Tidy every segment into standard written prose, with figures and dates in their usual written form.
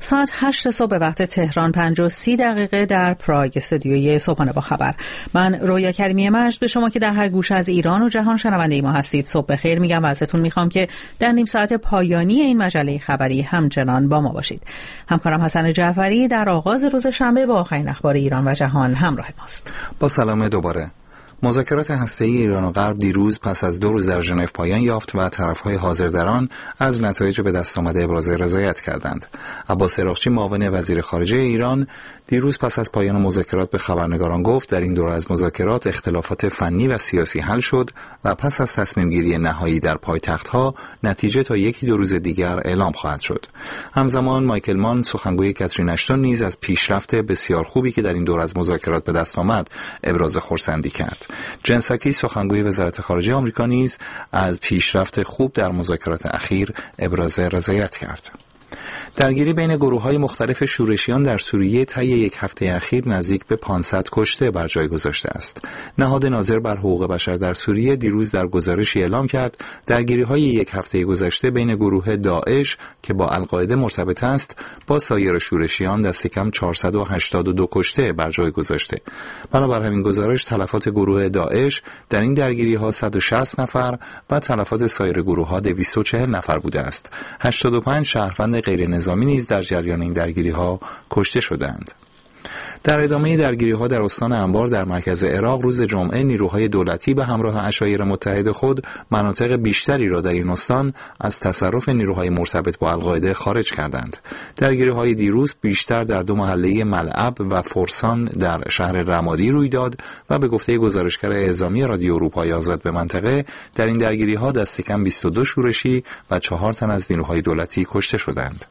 ساعت 8 صبح به وقت تهران، 5:30 در پراگ، استودیوی صبحانه با خبر. من رویا کریمی مجد به شما که در هر گوشه از ایران و جهان شنونده ما هستید صبح بخیر میگم و ازتون میخوام که در نیم ساعت پایانی این مجله خبری همچنان با ما باشید. همکارم حسن جعفری در آغاز روز شنبه با آخرین اخبار ایران و جهان همراه ماست. با سلام دوباره. مذاکرات هسته‌ای ایران و غرب دیروز پس از 2 روز در ژنو پایان یافت و طرف‌های حاضر در آن از نتایج به دست آمده ابراز رضایت کردند. عباس عراقچی معاون وزیر خارجه ایران دیروز پس از پایان مذاکرات به خبرنگاران گفت در این دوره از مذاکرات اختلافات فنی و سیاسی حل شد و پس از تصمیم گیری نهایی در پایتخت‌ها نتیجه تا 1-2 روز دیگر اعلام خواهد شد. همزمان مایکل مان سخنگوی کاترین اشتون نیز از پیشرفت بسیار خوبی که در این دوره از مذاکرات به دست آمد ابراز خرسندی کرد. جن ساکی سخنگوی وزارت خارجه آمریکا نیز از پیشرفت خوب در مذاکرات اخیر ابراز رضایت کرد. درگیری بین گروه‌های مختلف شورشیان در سوریه طی یک هفته اخیر نزدیک به 500 کشته بر جای گذاشته است. نهاد ناظر بر حقوق بشر در سوریه دیروز در گزارشی اعلام کرد درگیری‌های یک هفته گذشته بین گروه داعش که با القاعده مرتبط است با سایر شورشیان دست کم 482 کشته بر جای گذاشته. بنابر همین گزارش تلفات گروه داعش در این درگیری‌ها 160 نفر و تلفات سایر گروه‌ها 240 نفر بوده است. 85 شهروند غیر نظامی نیز در جریان این درگیری‌ها کشته شدند. در ادامه درگیری‌ها در استان انبار در مرکز عراق روز جمعه نیروهای دولتی به همراه عشایر متحد خود مناطق بیشتری را در این استان از تصرف نیروهای مرتبط با القاعده خارج کردند. درگیری‌های دیروز بیشتر در 2 محله ملعب و فرسان در شهر رمادی روی داد و به گفته گزارشگر اعزامی رادیو اروپای آزاد به منطقه در این درگیری‌ها دست کم 22 شورشی و 4 تن از نیروهای دولتی کشته شدند.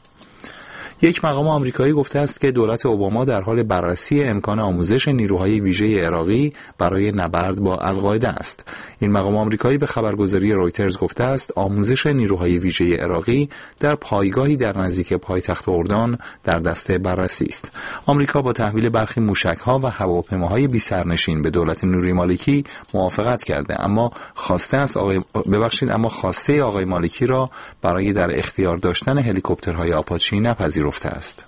یک مقام آمریکایی گفته است که دولت اوباما در حال بررسی امکان آموزش نیروهای ویژه عراقی برای نبرد با القاعده است. این مقام آمریکایی به خبرگزاری رویترز گفته است آموزش نیروهای ویژه عراقی در پایگاهی در نزدیک پایتخت اردن در دست بررسی است. آمریکا با تحویل برخی موشک‌ها و هواپیماهای بی‌سرنشین به دولت نوری مالکی موافقت کرده، اما خواسته آقای مالکی را برای در اختیار داشتن هلیکوپترهای آپاچی نپذیرفته است.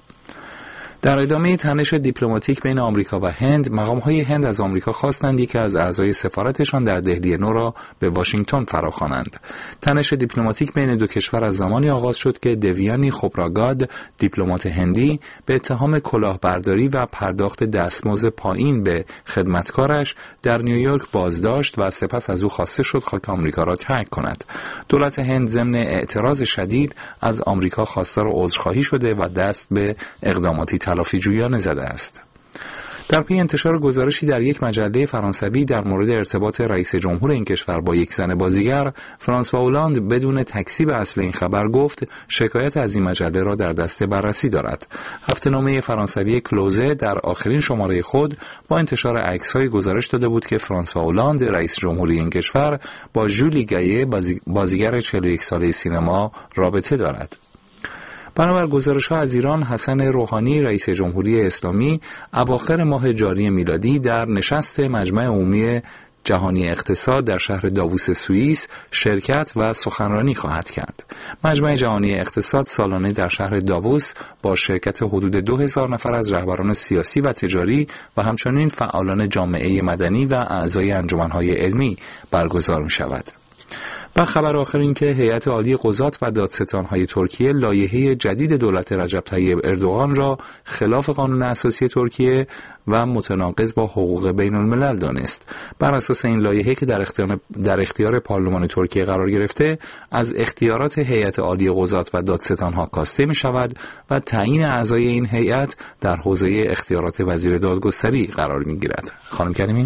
در ادامه تنش دیپلماتیک بین آمریکا و هند، مقام‌های هند از آمریکا خواستند یکی از اعضای سفارتشان در دهلی نو را به واشنگتن فراخوانند. تنش دیپلماتیک بین دو کشور از زمانی آغاز شد که دیویانی خوبراگاد، دیپلمات هندی، به اتهام کلاهبرداری و پرداخت دستمزد پایین به خدمتکارش در نیویورک بازداشت و سپس از او خواسته شد خاک آمریکا را ترک کند. دولت هند ضمن اعتراض شدید از آمریکا خواستار عذرخواهی شده و دست به اقداماتی تلافی جویانه زده است. در پی انتشار گزارشی در یک مجله فرانسوی در مورد ارتباط رئیس جمهور این کشور با یک زن بازیگر، فرانسوا اولاند بدون تکذیب اصل این خبر گفت شکایت از این مجله را در دست بررسی دارد. هفته‌نامه فرانسوی کلوزه در آخرین شماره خود با انتشار عکس‌های گزارش داده بود که فرانسوا اولاند رئیس جمهوری این کشور با ژولی گایه بازیگر 41 ساله سینما رابطه دارد. بنابر گزارش‌ها از ایران، حسن روحانی رئیس جمهوری اسلامی اواخر ماه جاری میلادی در نشست مجمع عمومی جهانی اقتصاد در شهر داووس سوئیس شرکت و سخنرانی خواهد کرد. مجمع جهانی اقتصاد سالانه در شهر داووس با شرکت حدود 2000 نفر از رهبران سیاسی و تجاری و همچنین فعالان جامعه مدنی و اعضای انجمن‌های علمی برگزار می‌شود. و خبر آخر این که هیئت عالی قضات و دادستان‌های ترکیه لایحه جدید دولت رجب طیب اردوغان را خلاف قانون اساسی ترکیه و متناقض با حقوق بین الملل دانست. بر اساس این لایحه که در اختیار پارلمان ترکیه قرار گرفته، از اختیارات هیئت عالی قضات و دادستان‌ها کاسته می‌شود و تعیین اعضای این هیئت در حوزه اختیارات وزیر دادگستری قرار می‌گیرد. خانم کریمی،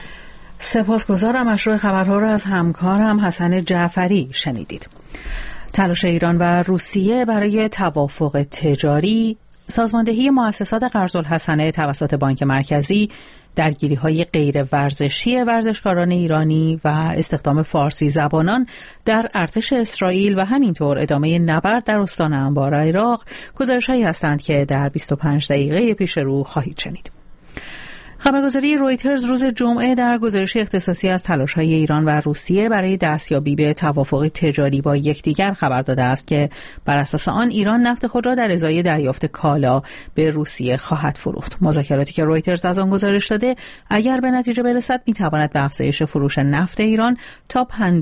سپاسگزارم. مشروع خبرها را از همکارم حسن جعفری شنیدید. تلاش ایران و روسیه برای توافق تجاری، سازماندهی مؤسسات قرض‌الحسنه توسط بانک مرکزی، درگیری‌های غیر ورزشی ورزشکاران ایرانی و استخدام فارسی زبانان در ارتش اسرائیل و همینطور ادامه نبرد در استان انبار عراق گزارش‌هایی هستند که در 25 دقیقه پیش رو خواهید شنید. خبرگزاری رویترز روز جمعه در گزارش اختصاصی از تلاش‌های ایران و روسیه برای دستیابی به توافق تجاری با یکدیگر خبر داده است که بر اساس آن ایران نفت خود را در ازای دریافت کالا به روسیه خواهد فروخت. مذاکراتی که رویترز از آن گزارش داده اگر به نتیجه برسد می‌تواند به افزایش فروش نفت ایران تا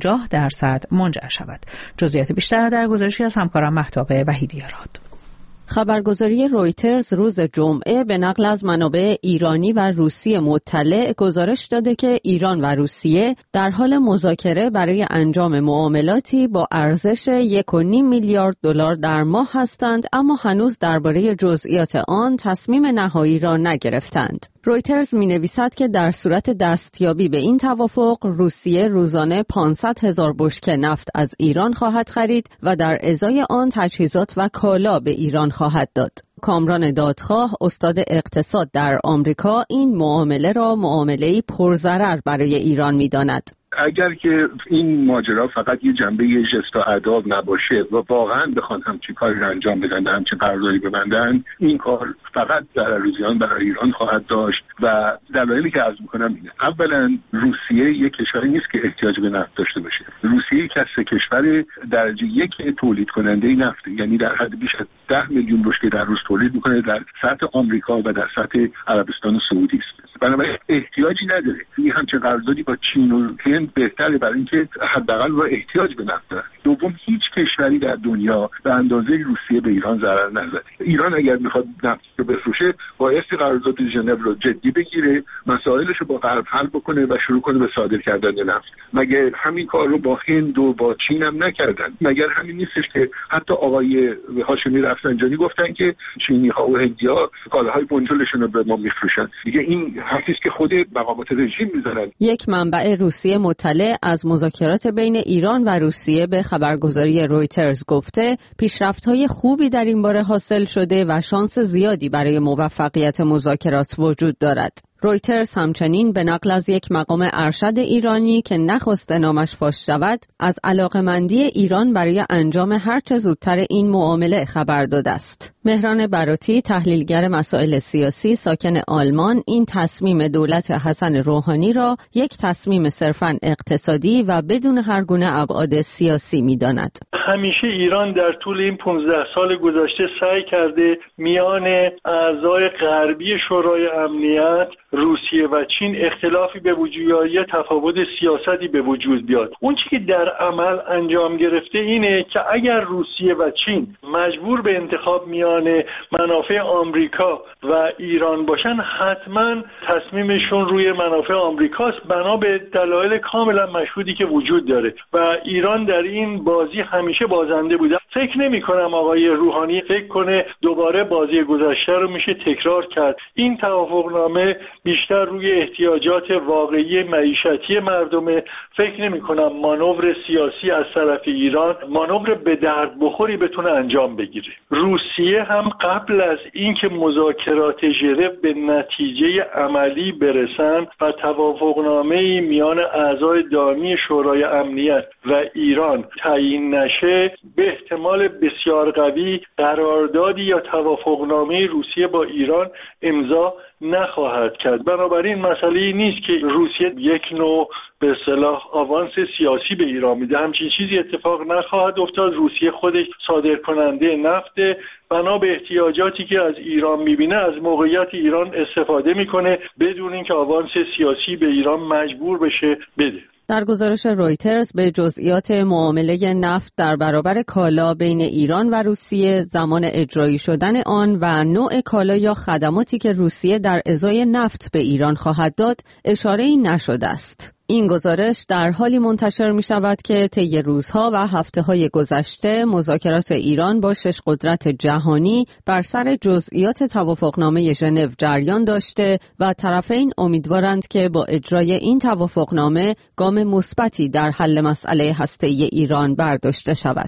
50% منجر شود. جزئیات بیشتر در گزارشی از همکارم مهتاب وحیدی‌راد. خبرگزاری رویترز روز جمعه به نقل از منابع ایرانی و روسی مطلع گزارش داده که ایران و روسیه در حال مذاکره برای انجام معاملاتی با ارزش 1.5 میلیارد دلار در ماه هستند، اما هنوز درباره جزئیات آن تصمیم نهایی را نگرفتند. رویترز می‌نویسد که در صورت دستیابی به این توافق روسیه روزانه 500,000 بشکه نفت از ایران خواهد خرید و در ازای آن تجهیزات و کالا به ایران خواهد داد. کامران دادخواه، استاد اقتصاد در آمریکا، این معامله را معامله‌ای پرضرر برای ایران می‌داند. اگر که این ماجرا فقط یه جنبه ژست و اداب نباشه و واقعا بخوان همچین کاری رو انجام بدن، همچین قراردادی ببندن، این کار فقط ضرر زیان برای ایران خواهد داشت و دلایلی که عرض می‌کنم اینه. اولا روسیه یک کشوری نیست که احتیاج به نفت داشته باشه. روسیه یک از سه کشور درجه یک تولید کننده نفت، یعنی در حد بیش از 10 میلیون بشکه در روز تولید می‌کنه، در سطح آمریکا و در سطح عربستان سعودی است. بنابراین احتیاجی نداره. این همچین قراردادی با چین و هند بهتره برای اینکه حداقل با احتیاج به نفت داره. دوم، هیچ کشوری در دنیا به اندازه روسیه به ایران ضرر نزده. ایران اگر میخواد نفت رو بفروشه بایستی قرارداد ژنو رو جدی بگیره، مسائلش رو با غرب حل بکنه و شروع کنه به صادر کردن نفت. مگر همین کار رو با هند و با چین هم نکردن؟ مگر همین نیستش که حتی آقای هاشمی رفسنجانی گفتن که چینی‌ها و هندی‌ها کالاهای بنجلشون رو به ما میفروشن؟ دیگه این حرفی است که خود مقامات رژیم میزنن. یک منبع روسیه مطلع از مذاکرات بین ایران و روسیه به خبرگزاری رویترز گفته پیشرفت‌های خوبی در این باره حاصل شده و شانس زیادی برای موفقیت مذاکرات وجود دارد. رویترز همچنین به نقل از یک مقام ارشد ایرانی که نخواسته نامش فاش شود از علاقه‌مندی ایران برای انجام هر چه زودتر این معامله خبر داده است. مهران براتی، تحلیلگر مسائل سیاسی ساکن آلمان، این تصمیم دولت حسن روحانی را یک تصمیم صرفاً اقتصادی و بدون هر گونه ابعاد سیاسی می‌داند. همیشه ایران در طول این 15 سال گذشته سعی کرده میان اعضای غربی شورای امنیت، روسیه و چین اختلافی به وجود یا تفاوت سیاستی به وجود بیاد. اون چیزی که در عمل انجام گرفته اینه که اگر روسیه و چین مجبور به انتخاب میان منافع آمریکا و ایران باشن، حتما تصمیمشون روی منافع آمریکاست، بنا به دلایل کاملا مشهودی که وجود داره و ایران در این بازی همیشه بازنده بوده. فکر نمی کنم آقای روحانی فکر کنه دوباره بازی گذشته رو میشه تکرار کرد. این توافقنامه بیشتر روی احتیاجات واقعی معیشتی مردمه. فکر نمی کنم مانور سیاسی از طرف ایران مانور به درد بخوری بتونه انجام بگیره. روسیه هم قبل از اینکه مذاکرات ژنو به نتیجه عملی برسن و توافقنامه میان اعضای دائمی شورای امنیت و ایران تعیین نشه، به احتمال بسیار قوی قراردادی یا توافقنامه روسیه با ایران امضا نخواهد کرد. بنابراین مسئله نیست که روسیه یک نوع به اصطلاح آوانس سیاسی به ایران میده. همچین چیزی اتفاق نخواهد افتاد. روسیه خودش صادر کننده نفت، بنا به احتیاجاتی که از ایران میبینه از موقعیت ایران استفاده میکنه بدون اینکه آوانس سیاسی به ایران مجبور بشه بده. در گزارش رویترز به جزئیات معامله نفت در برابر کالا بین ایران و روسیه، زمان اجرایی شدن آن و نوع کالا یا خدماتی که روسیه در ازای نفت به ایران خواهد داد اشاره‌ای نشده است. این گزارش در حالی منتشر می شود که طی روزها و هفته‌های گذشته مذاکرات ایران با 6 قدرت جهانی بر سر جزئیات توافقنامه ژنو جریان داشته و طرفین امیدوارند که با اجرای این توافقنامه گام مثبتی در حل مسئله هسته‌ای ایران برداشته شود.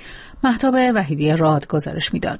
مهتاب وحیدی‌راد گزارش می‌داد.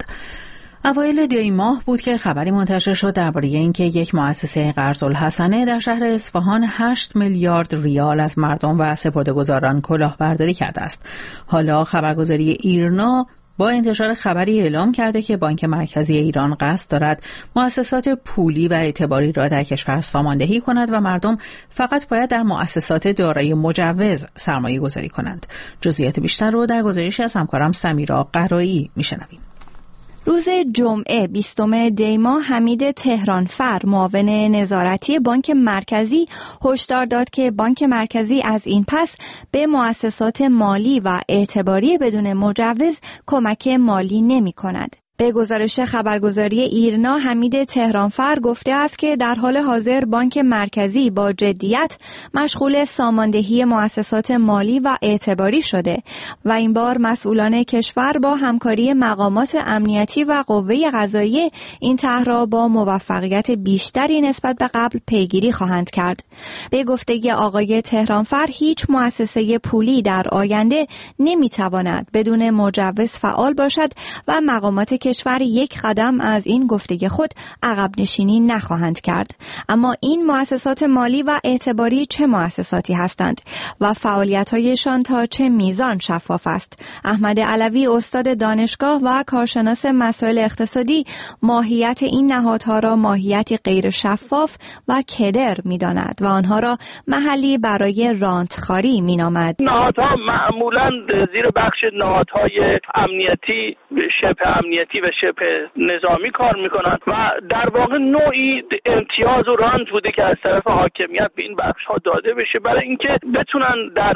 اوایل دی ماه بود که خبری منتشر شد درباره اینکه یک مؤسسه قرض‌الحسنه در شهر اصفهان 8 میلیارد ریال از مردم و سپرده‌گذاران کلاهبرداری کرده است. حالا خبرگزاری ایرنا با انتشار خبری اعلام کرده که بانک مرکزی ایران قصد دارد مؤسسات پولی و اعتباری را در کشور ساماندهی کند و مردم فقط باید در مؤسسات دارای مجوز سرمایه گذاری کنند. جزئیات بیشتر رو در گزارشی از همکارم سمیرا قرایی میشنویم. روز جمعه 20 دی ماه حمید تهرانفر معاون نظارتی بانک مرکزی هشدار داد که بانک مرکزی از این پس به مؤسسات مالی و اعتباری بدون مجوز کمک مالی نمی کند. به گزارش خبرگزاری ایرنا حمید تهرانفر گفته است که در حال حاضر بانک مرکزی با جدیت مشغول ساماندهی مؤسسات مالی و اعتباری شده و این بار مسئولان کشور با همکاری مقامات امنیتی و قوه قضاییه این طرح را با موفقیت بیشتری نسبت به قبل پیگیری خواهند کرد. به گفته آقای تهرانفر هیچ مؤسسه پولی در آینده نمیتواند بدون مجوز فعال باشد و مقامات کشور یک قدم از این گفته خود عقب نشینی نخواهند کرد. اما این مؤسسات مالی و اعتباری چه مؤسساتی هستند و فعالیت‌هایشان تا چه میزان شفاف است؟ احمد علوی استاد دانشگاه و کارشناس مسائل اقتصادی ماهیت این نهادها را ماهیتی غیر شفاف و کدر می‌داند و آنها را محلی برای رانتخواری می‌نامد. نهادها معمولاً زیر بخش نهادهای امنیتی، شبه امنیتی و شبه نظامی کار میکنن و در واقع نوعی امتیاز و رانت بوده که از طرف حاکمیت به این بخش ها داده بشه برای اینکه بتونن در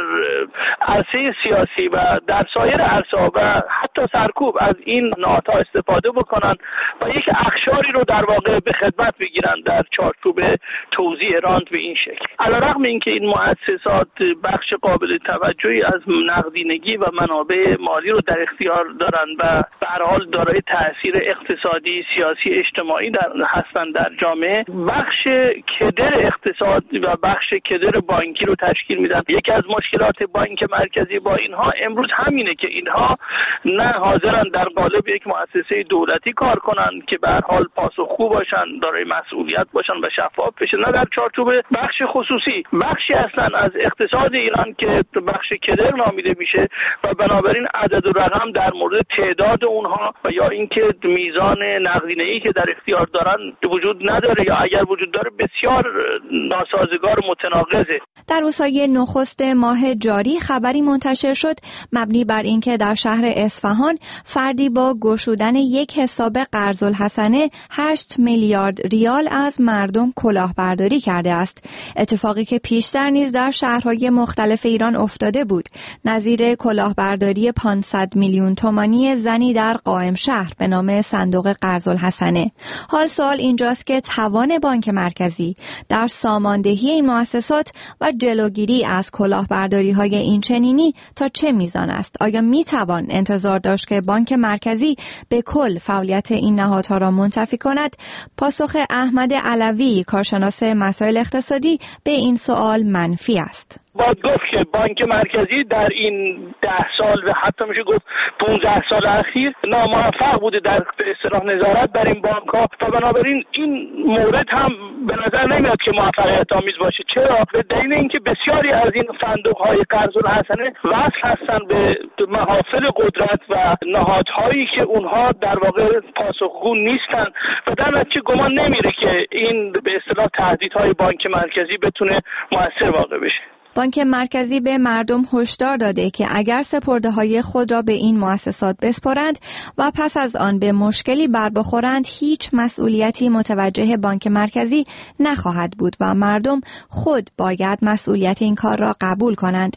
عرصه سیاسی و در سایر عرصه‌ها و حتی سرکوب از این نهادها استفاده بکنن و یک اخشاری رو در واقع به خدمت بگیرن در چارچوب توزیع رانت به این شکل. علیرغم اینکه این مؤسسات بخش قابل توجهی از نقدینگی و منابع مالی رو در اختیار دارن و به هر حال دارای تأثیر اقتصادی، سیاسی، اجتماعی هستند در جامعه، بخش کدر اقتصاد و بخش کدر بانکی رو تشکیل میدن. یکی از مشکلات بانک مرکزی با اینها امروز همینه که اینها نه حاضرن در قالب یک مؤسسه دولتی کار کنن که به هر حال پاسخگو باشن، دارای مسئولیت باشن و شفاف بشه، نه در چارچوب بخش خصوصی. بخشی هستن از اقتصاد ایران که بخش کدر نامیده میشه و بنابراین عدد و رقم در مورد تعداد اونها و یا اینکه میزان نقدینگی که در اختیار دارن وجود نداره یا اگر وجود داره بسیار ناسازگار و متناقضه. در روزهای نخست ماه جاری خبری منتشر شد مبنی بر اینکه در شهر اصفهان فردی با گشودن یک حساب قرض‌الحسنه 8 میلیارد ریال از مردم کلاهبرداری کرده است. اتفاقی که پیشتر نیز در شهرهای مختلف ایران افتاده بود، نظیر کلاهبرداری 500 میلیون تومانی زنی در قائم شهر به نام صندوق قرض‌الحسنه. حال سوال اینجاست که توان بانک مرکزی در ساماندهی این مؤسسات و جلوگیری از کلاهبرداری‌های این چنینی تا چه میزان است؟ آیا میتوان انتظار داشت که بانک مرکزی به کل فعالیت این نهادها را منتفی کند؟ پاسخ احمد علوی کارشناس مسائل اقتصادی به این سوال منفی است. باید گفت که بانک مرکزی در این 10 سال و حتی میشه گفت 15 سال اخیر ناموفق بوده در به اصطلاح نظارت بر این بانک ها و بنابراین این مورد هم به نظر نمیاد که موفقیت آمیز باشه. چرا؟ به دلیل اینکه بسیاری از این صندوق های قرض‌الحسنه وصل هستن به محافل قدرت و نهادهایی که اونها در واقع پاسخگو نیستن و در نتیجه گمان نمیره که این به اصطلاح تهدیدهای بانک مرکزی بتونه موثر واقع بشه. بانک مرکزی به مردم هشدار داده که اگر سپرده‌های خود را به این مؤسسات بسپارند و پس از آن به مشکلی بربخورند هیچ مسئولیتی متوجه بانک مرکزی نخواهد بود و مردم خود باید مسئولیت این کار را قبول کنند.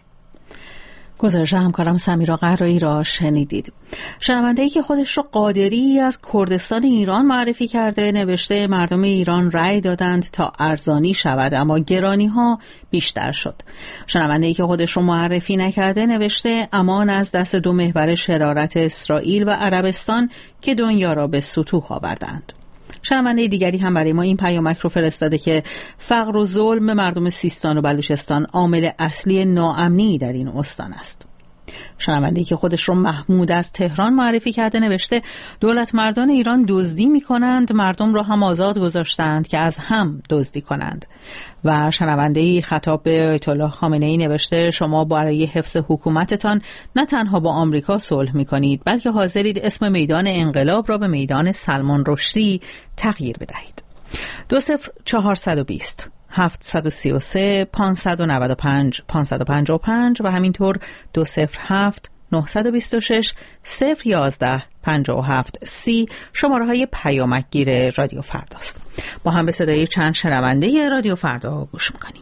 گزارش همکارم سمیرا قرایی را شنیدید. شنونده‌ای که خودش را قادری از کردستان ایران معرفی کرده نوشته مردم ایران رأی دادند تا ارزانی شود اما گرانی‌ها بیشتر شد. شنونده‌ای که خودش را معرفی نکرده نوشته امان از دست دو محور شرارت اسرائیل و عربستان که دنیا را به ستوه آوردند. شنونده دیگری هم برای ما این پیامک رو فرستاده که فقر و ظلم مردم سیستان و بلوچستان عامل اصلی ناامنی در این استان است. شنونده‌ای که خودش رو محمود از تهران معرفی کرده نوشته دولت مردان ایران دزدی می‌کنند، مردم را هم آزاد گذاشتند که از هم دزدی کنند. و شنونده‌ای خطاب به آیت الله خامنه‌ای نوشته شما برای حفظ حکومتتان نه تنها با آمریکا صلح می‌کنید بلکه حاضرید اسم میدان انقلاب را به میدان سلمان رشدی تغییر بدهید. 20420 733 595 555 و همینطور 207 926 011 57 30 شماره های پیامکگیر رادیو فرداست. با هم به صدای چند شنونده رادیو فردا گوش میکنیم.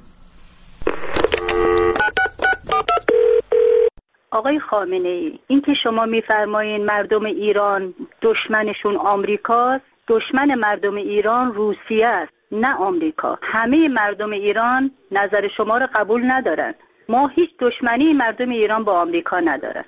آقای خامنه‌ای، این که شما میفرمایین مردم ایران دشمنشون آمریکاست، دشمن مردم ایران روسیه است نه آمریکا. همه مردم ایران نظر شما رو قبول ندارن. ما هیچ دشمنی مردم ایران با آمریکا ندارن.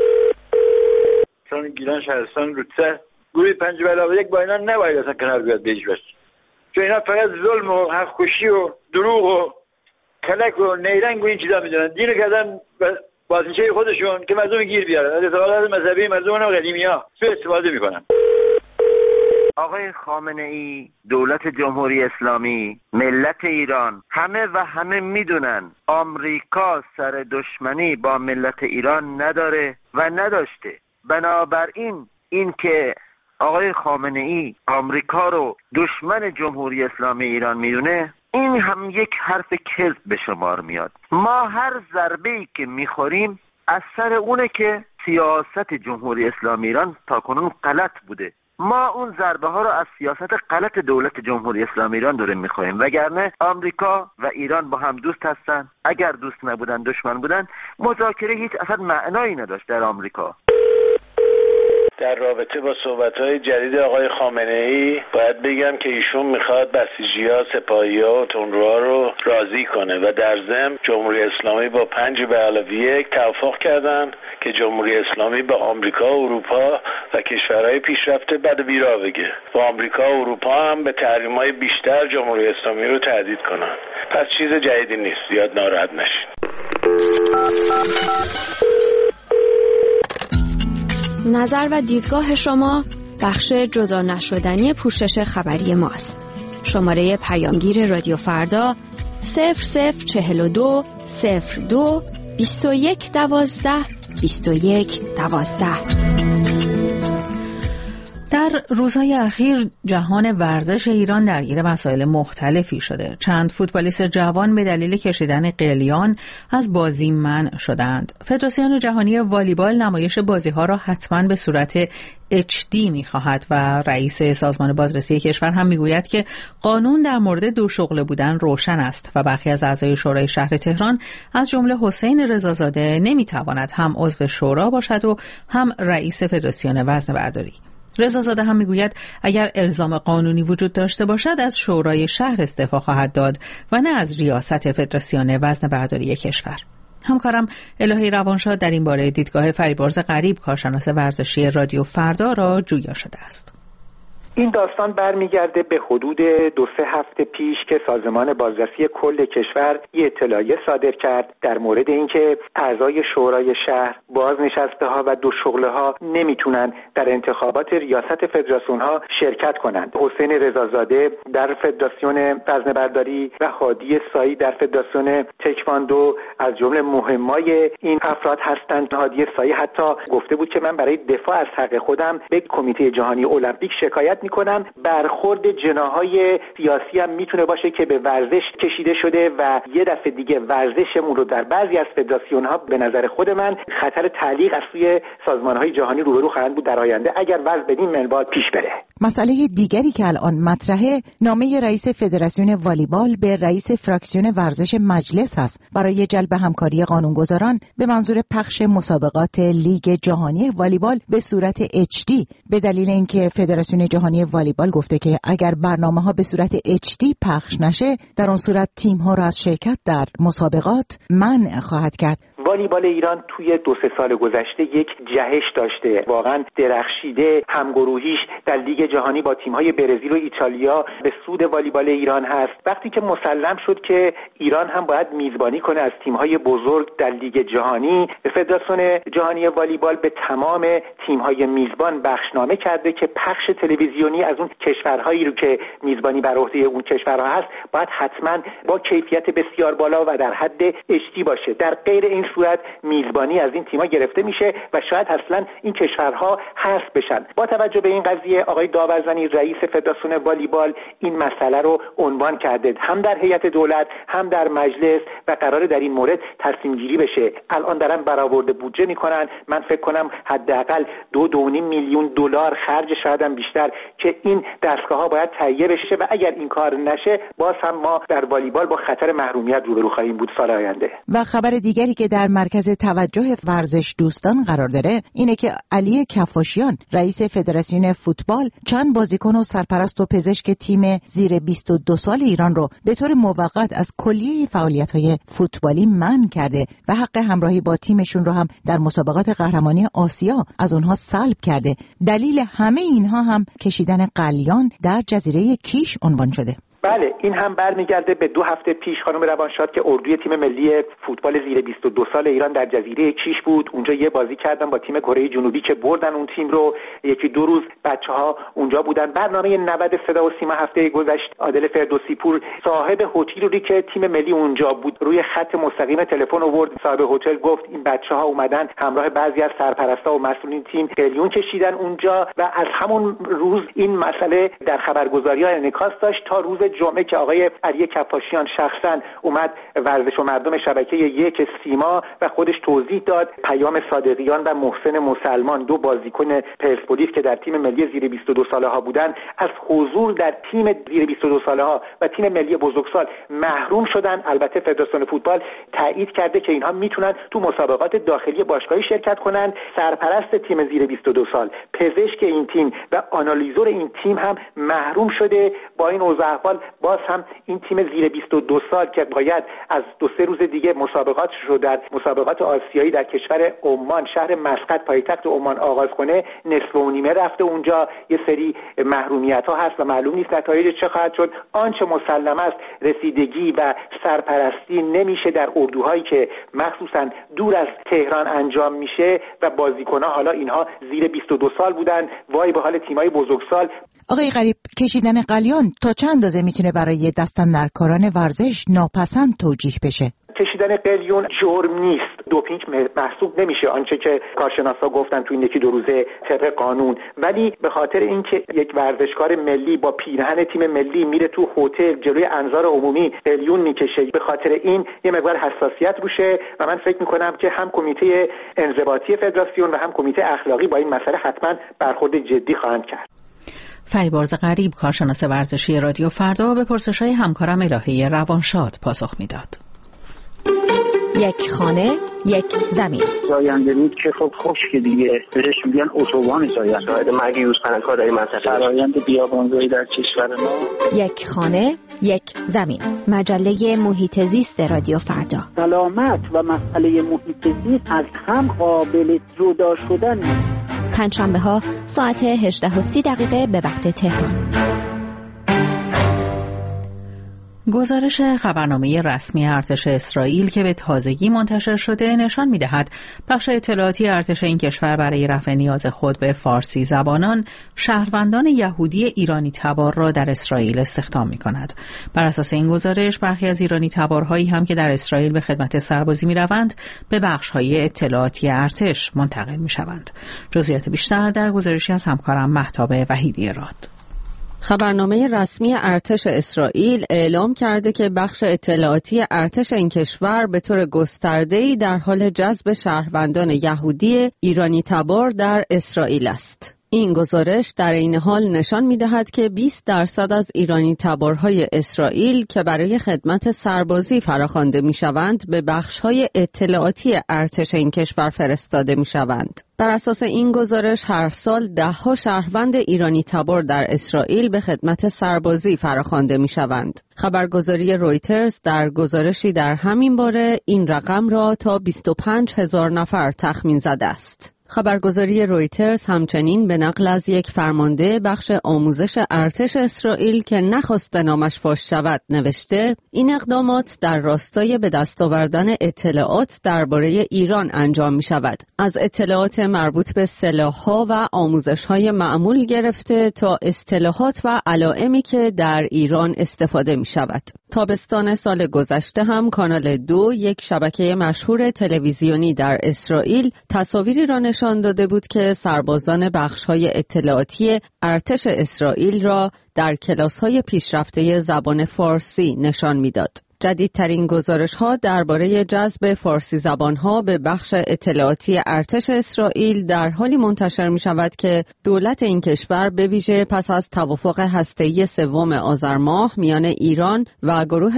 چون گیلان شهرستان روسیه گروه 5+1 با اینا نباید اصلا کنار بیاد به هیچ وجه. چون اینا فقط ظلم و حق‌کشی و دروغ و کلک و نیرنگ و این چیزا میدونن. دینو کردن بازنشه خودشون که مردم گیر بیارن. از اعتقادات مذهبی مردم و قدیمی‌ها سوء استفاده میکنن. آقای خامنه‌ای، دولت جمهوری اسلامی، ملت ایران همه میدونن آمریکا سر دشمنی با ملت ایران نداره و نداشته. بنابراین این که آقای خامنه‌ای آمریکا رو دشمن جمهوری اسلامی ایران میدونه، این هم یک حرف کذب به شمار میاد. ما هر ضربه‌ای که میخوریم از سر اونه که سیاست جمهوری اسلامی ایران تاکنون غلط بوده. ما اون ضربه ها رو از سیاست غلط دولت جمهوری اسلامی ایران داریم میخوایم، وگرنه آمریکا و ایران با هم دوست هستن. اگر دوست نبودن دشمن بودن مذاکره هیچ اصلا معنایی نداشت در آمریکا. در رابطه با صحبت‌های جدید آقای خامنه‌ای باید بگم که ایشون میخواد بسیجی‌ها، سپاهی‌ها و تندروها رو راضی کنه و در ضمن جمهوری اسلامی با 5+1 توافق کردن که جمهوری اسلامی با آمریکا و اروپا و کشورهای پیشرفته بد و بیراه بگه و آمریکا و اروپا هم به تحریم‌های بیشتر جمهوری اسلامی رو تهدید کنن. پس چیز جدیدی نیست، زیاد ناراحت نشین. نظر و دیدگاه شما بخش جدا نشدنی پوشش خبری ماست. شماره پیامگیر رادیو فردا 0042 02 21 12 21 12. در روزهای اخیر جهان ورزش ایران درگیر مسائل مختلفی شده. چند فوتبالیست جوان به دلیل کشیدن قلیان از بازی منع شدند. فدراسیون جهانی والیبال نمایش بازی‌ها را حتما به صورت HD می‌خواهد و رئیس سازمان بازرسی کشور هم می‌گوید که قانون در مورد دو شغله بودن روشن است و برخی از اعضای شورای شهر تهران از جمله حسین رضازاده نمی‌تواند هم عضو شورا باشد و هم رئیس فدراسیون وزنه‌برداری. رضازاده هم میگوید اگر الزام قانونی وجود داشته باشد از شورای شهر استعفا خواهد داد و نه از ریاست فدراسیون وزنه‌برداری کشور. همکارم الهی روانشاد در این باره دیدگاه فریبرز غریب کارشناس ورزشی رادیو فردا را جویا شده است. این داستان برمیگرده به حدود 2-3 هفته پیش که سازمان بازرسی کل کشور یه اطلاعیه صادر کرد در مورد اینکه اعضای شورای شهر، بازنشسته ها و دو شغله ها نمیتونن در انتخابات ریاست فدراسیون ها شرکت کنند. حسین رضازاده در فدراسیون وزنه‌برداری و هادی سایی در فدراسیون تکواندو از جمله مهمای این افراد هستند. هادی سایی حتی گفته بود که من برای دفاع از حق خودم به کمیته جهانی المپیک شکایت میکنم. برخورد جناحهای سیاسی هم میتونه باشه که به ورزش کشیده شده و یه دفعه دیگه ورزشمون رو در بعضی از فدراسیون ها به نظر خود من خطر تعلیق از سوی سازمانهای جهانی روبرو خواهند بود در آینده اگر وضع بدین منوال پیش بره. مسئله دیگری که الان مطرحه نامه رئیس فدراسیون والیبال به رئیس فراکسیون ورزش مجلس است برای جلب همکاری قانونگذاران به منظور پخش مسابقات لیگ جهانی والیبال به صورت HD به دلیل اینکه فدراسیون جهانی والیبال گفته که اگر برنامه‌ها به صورت HD پخش نشه در اون صورت تیم‌ها را از شرکت در مسابقات منع خواهد کرد. والیبال ایران توی 2-3 سال گذشته یک جهش داشته، واقعا درخشیده. همگروهیش در لیگ جهانی با تیم‌های برزیل و ایتالیا به سود والیبال ایران هست. وقتی که مسلم شد که ایران هم باید میزبانی کنه از تیم‌های بزرگ در لیگ جهانی، فدراسیون جهانی والیبال به تمام تیم‌های میزبان بخشنامه کرده که پخش تلویزیونی از اون کشورهایی رو که میزبانی بر عهده اون کشورها هست باید حتما با کیفیت بسیار بالا و در حد HD باشه. در غیر این صورت میزبانی از این تیم‌ها گرفته میشه و شاید اصلا این کشورها حذف بشن. با توجه به این قضیه آقای داورزنی رئیس فدراسیون والیبال این مسئله رو عنوان کرده، هم در هیئت دولت هم در مجلس، و قراره در این مورد تصمیم گیری بشه. الان دارن برآورده بودجه میکنن. من فکر کنم حداقل 2.5 میلیون دلار خرج، شاید هم بیشتر، که این دستگاه‌ها باید تهیه بشه و اگر این کار نشه باز هم ما در والیبال با خطر محرومیت روبرو خواهیم بود سال آینده. و خبر دیگری که در مرکز توجه ورزش دوستان قرار داره اینه که علی کفاشیان رئیس فدراسیون فوتبال چند بازیکن و سرپرست و پزشک تیم زیر 22 سال ایران رو به طور موقت از کلیه فعالیت‌های فوتبالی منع کرده و حق همراهی با تیمشون رو هم در مسابقات قهرمانی آسیا از اونها سلب کرده. دلیل همه اینها هم کشیدن قلیان در جزیره کیش عنوان شده. بله، این هم برمیگرده به 2 هفته پیش خانم روانشاد که اردوی تیم ملی فوتبال زیر 22 سال ایران در جزیره کیش بود. اونجا یه بازی کردن با تیم کره جنوبی که بردن اون تیم رو. 1-2 روز بچه‌ها اونجا بودن. برنامه 90 صدا و سیما هفته گذشت عادل فردوسی پور صاحب هتلی که تیم ملی اونجا بود روی خط مستقیم تلفن آورد. صاحب هتل گفت این بچه‌ها اومدن همراه بعضی از سرپرستا و مسئولین تیم قلیون کشیدن اونجا و از همون روز این مسئله در خبرگزاری‌ها انعکاس داشت تا روز جمعه که آقای علی کفاشیان شخصا اومد ورزش و مردم شبکه 1 سیما و خودش توضیح داد. پیام صادقیان و محسن مسلمان 2 بازیکن پرسپولیس که در تیم ملی زیر 22 ساله ها بودن از حضور در تیم زیر 22 ساله ها و تیم ملی بزرگسال محروم شدن. البته فدراسیون فوتبال تایید کرده که اینها میتونن تو مسابقات داخلی باشگاهی شرکت کنن. سرپرست تیم زیر 22 سال، پزشک این تیم و آنالیزور این تیم هم محروم شده. با این اوضاع احوال باز هم این تیم زیر 22 سال که باید از 2-3 روز دیگه مسابقاتش رو در مسابقات آسیایی در کشور عمان شهر مسقط پایتخت عمان آغاز کنه، نصف و نیمه رفته اونجا. یه سری محرومیت‌ها هست و معلوم نیست نتایج چه خواهد شد. آنچه مسلم است رسیدگی و سرپرستی نمیشه در اردوهایی که مخصوصا دور از تهران انجام میشه و بازیکن‌ها حالا اینها زیر 22 سال بودن. وای به حال تیم‌های بزرگسال. آقای غریب، کشیدن قلیان تا چند اندازه میتونه برای دستاندرکاران ورزش ناپسند توجیه بشه؟ کشیدن قلیون جرم نیست، دوپینگ محسوب نمیشه آنچه که کارشناسا گفتن تو این 1-2 روزه طبق قانون، ولی به خاطر اینکه یک ورزشکار ملی با پیرهن تیم ملی میره تو هتل جلوی انظار عمومی قلیون میکشه، به خاطر این یه مقدار حساسیت روشه و من فکر میکنم که هم کمیته انضباطی فدراسیون و هم کمیته اخلاقی با این مسئله حتما برخورد جدی خواهند کرد. فریبرز غریب، کارشناس ورزشی رادیو فردا، به پرسش‌های همکارم الهه روانشاد پاسخ میداد. یک خانه، یک زمین. زاینده رود که خب خشک دیگه، بهش میگن اتوبان زاینده. شاید مرگ یوز پناهگاه در این منطقه. فرآیند بیابانزایی در کشور ما. یک خانه، یک زمین. مجله محیط زیست رادیو فردا. سلامت و مسئله محیط زیست از هم قابل جدا شدن. پنجشنبه‌ها ساعت 18:30 به وقت تهران. گزارش خبرنامه رسمی ارتش اسرائیل که به تازگی منتشر شده نشان می‌دهد بخش اطلاعاتی ارتش این کشور برای رفع نیاز خود به فارسی زبانان شهروندان یهودی ایرانی تبار را در اسرائیل استخدام می‌کند. بر اساس این گزارش برخی از ایرانی تبارهایی هم که در اسرائیل به خدمت سربازی می‌روند به بخش‌های اطلاعاتی ارتش منتقل می‌شوند. جزئیات بیشتر در گزارشی از همکارم مهتاب وحیدی راد. خبرنامه رسمی ارتش اسرائیل اعلام کرده که بخش اطلاعاتی ارتش این کشور به طور گسترده‌ای در حال جذب شهروندان یهودی ایرانی تبار در اسرائیل است. این گزارش در این حال نشان می‌دهد که 20% از ایرانی تبارهای اسرائیل که برای خدمت سربازی فراخوانده می‌شوند به بخش‌های اطلاعاتی ارتش این کشور فرستاده می‌شوند. بر اساس این گزارش هر سال 10 شهروند ایرانی تبار در اسرائیل به خدمت سربازی فراخوانده می‌شوند. خبرگزاری رویترز در گزارشی در همین باره این رقم را تا 25,000 نفر تخمین زده است. خبرگزاری رویترز همچنین به نقل از یک فرمانده بخش آموزش ارتش اسرائیل که نخواسته نامش فاش شود نوشته این اقدامات در راستای به دست آوردن اطلاعات درباره ایران انجام می شود. از اطلاعات مربوط به سلاح‌ها و آموزش‌های معمول گرفته تا اصطلاحات و علائمی که در ایران استفاده می شود. تابستان سال گذشته هم کانال 2 یک شبکه مشهور تلویزیونی در اسرائیل تصاویری را نشان داده بود که سربازان بخش‌های اطلاعاتی ارتش اسرائیل را در کلاس‌های پیشرفته زبان فارسی نشان می‌داد. جدیدترین گزارش‌ها درباره جذب فارسی زبان‌ها به بخش اطلاعاتی ارتش اسرائیل در حالی منتشر می‌شود که دولت این کشور به ویژه پس از توافق هسته‌ای 3 آذر ماه میان ایران و گروه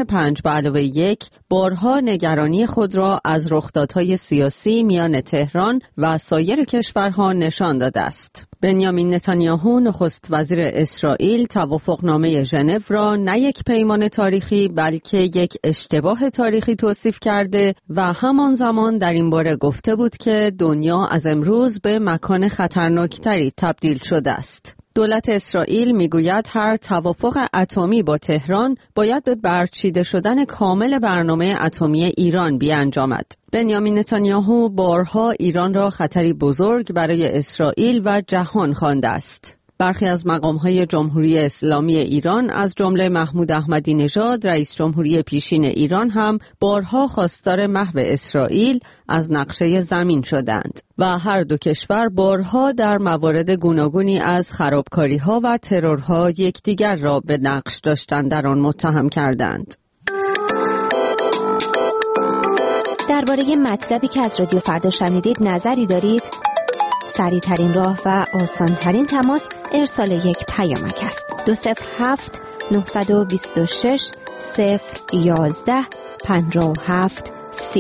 5+1 بارها نگرانی خود را از رخدادهای سیاسی میان تهران و سایر کشورها نشان داده است. بنیامین نتانیاهو نخست وزیر اسرائیل توافقنامه ژنو را نه یک پیمان تاریخی بلکه یک اشتباه تاریخی توصیف کرده و همان زمان در این باره گفته بود که دنیا از امروز به مکان خطرناکتری تبدیل شده است. دولت اسرائیل میگوید هر توافق اتمی با تهران باید به برچیده شدن کامل برنامه اتمی ایران بیانجامد. بنیامین نتانیاهو بارها ایران را خطری بزرگ برای اسرائیل و جهان خوانده است. برخی از مقام‌های جمهوری اسلامی ایران از جمله محمود احمدی نژاد رئیس جمهوری پیشین ایران هم بارها خواستار محو اسرائیل از نقشه زمین شدند و هر دو کشور بارها در موارد گوناگونی از خرابکاری‌ها و ترورها یکدیگر را به نقش داشتن در آن متهم کردند. درباره مطلبی که از رادیو فردا شنیدید نظری دارید؟ سریع‌ترین راه و آسان‌ترین تماس ارسال یک پیامک است. 207 926 011 57 30.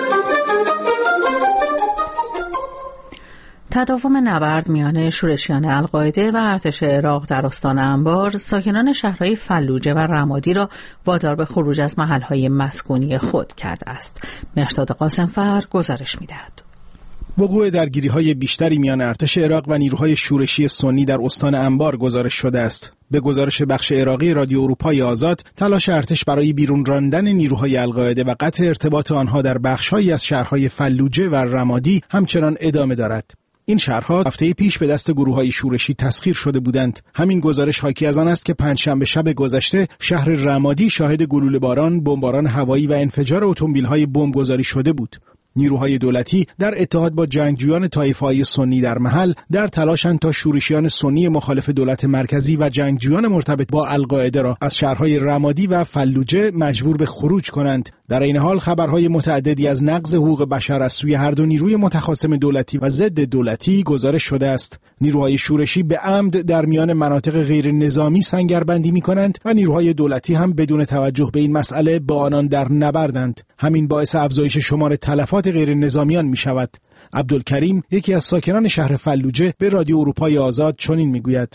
تداوم نبرد میان شورشیان القاعده و ارتش عراق در استان انبار ساکنان شهرهای فلوجه و رمادی را وادار به خروج از محلهای مسکونی خود کرده است. مهرداد قاسمفر گزارش می‌دهد. وقوع درگیری‌های بیشتری میان ارتش عراق و نیروهای شورشی سنی در استان انبار گزارش شده است. به گزارش بخش عراقی رادیو اروپای آزاد، تلاش ارتش برای بیرون راندن نیروهای القاعده و قطع ارتباط آنها در بخش‌هایی از شهرهای فلوجه و رمادی همچنان ادامه دارد. این شهرها هفته پیش به دست گروه‌های شورشی تسخیر شده بودند. همین گزارش حاکی از آن است که پنجشنبه شب گذشته شهر رمادی شاهد گلوله‌باران، بمباران هوایی و انفجار اتومبیل‌های بمبگذاری شده بود. نیروهای دولتی در اتحاد با جنگجویان طایفه‌های سنی در محل در تلاشند تا شورشیان سنی مخالف دولت مرکزی و جنگجویان مرتبط با القاعده را از شهرهای رمادی و فلوجه مجبور به خروج کنند. در این حال خبرهای متعددی از نقض حقوق بشر از سوی هر دو نیروی متخاصم دولتی و ضد دولتی گزارش شده است. نیروهای شورشی به عمد در میان مناطق غیر نظامی سنگربندی می‌کنند و نیروهای دولتی هم بدون توجه به این مسئله با آنان در نبردند. همین باعث افزایش شمار تلفات غیر نظامیان می‌شود. عبدالکریم یکی از ساکنان شهر فلوجه به رادیو اروپای آزاد چنین میگوید: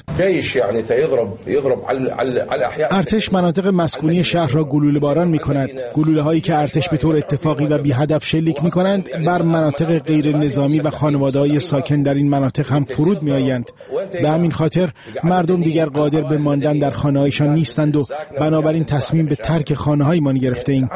ارتش مناطق مسکونی شهر را گلوله باران می‌کند. گلوله‌هایی که ارتش به طور اتفاقی و بی هدف شلیک می‌کنند بر مناطق غیر نظامی و خانواده‌های ساکن در این مناطق هم فرود می‌آیند. به همین خاطر مردم دیگر قادر به ماندن در خانه‌هایشان نیستند و بنابراین تصمیم به ترک خانه‌هایمان گرفته‌ایم.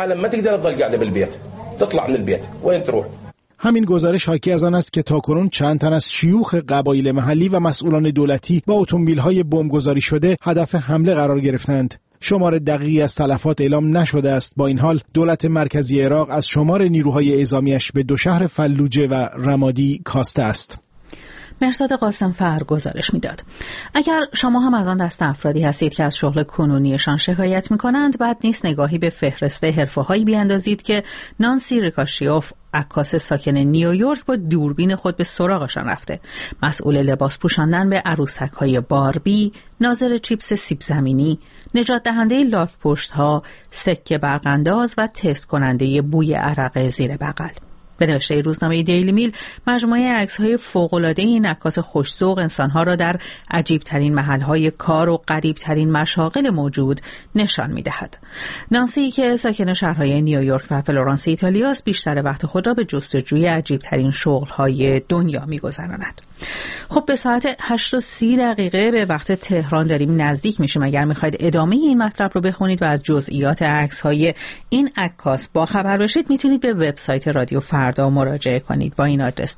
همین گزارش حاکی از آن است که تاکنون چند تن از شیوخ قبایل محلی و مسئولان دولتی با اتومبیل‌های بمبگذاری شده هدف حمله قرار گرفتند. شمار دقیقی از تلفات اعلام نشده است. با این حال دولت مرکزی عراق از شمار نیروهای اعزامیش به دو شهر فلوجه و رمادی کاسته است. مهرزاد قاسم فر گزارش میداد. اگر شما هم از آن دست افرادی هستید که از شغل کنونیشان شکایت میکنند، بد نیست نگاهی به فهرست حرفه‌هایی بیاندازید که نانسی ریکاشیوف، عکاس ساکن نیویورک، با دوربین خود به سراغشان رفته. مسئول لباس پوشاندن به عروسک‌های باربی، ناظر چیپس سیب زمینی، نجات دهنده لاک پشت‌ها، سکه برق‌انداز و تست کننده بوی عرق زیر بغل. به نوشته روزنامه دیلی میل، مجموعه عکس‌های فوق‌العاده این عکاس خوش‌ذوق انسان‌ها را در عجیب‌ترین محل‌های کار و غریب‌ترین مشاغل موجود نشان می‌دهد. نانسی که ساکن شهرهای نیویورک و فلورانس ایتالیا است، بیشتر وقت خود را به جستجوی عجیب‌ترین شغل‌های دنیا می‌گذراند. خب به ساعت 8:30 به وقت تهران داریم نزدیک میشیم. اگر میخواید ادامه این مطلب رو بخونید و از جزئیات عکس‌های این عکاس با خبر بشید، میتونید به وبسایت رادیو فردا مراجعه کنید با این آدرس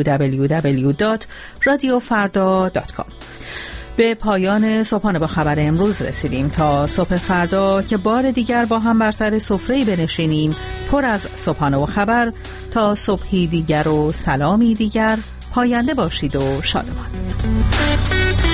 www.radiofarda.com. به پایان صبحانه با خبر امروز رسیدیم. تا صبح فردا که بار دیگر با هم بر سر سفره‌ای بنشینیم پر از صبحانه و خبر، تا صبحی دیگر و سلامی دیگر، پاینده باشید و شادمان.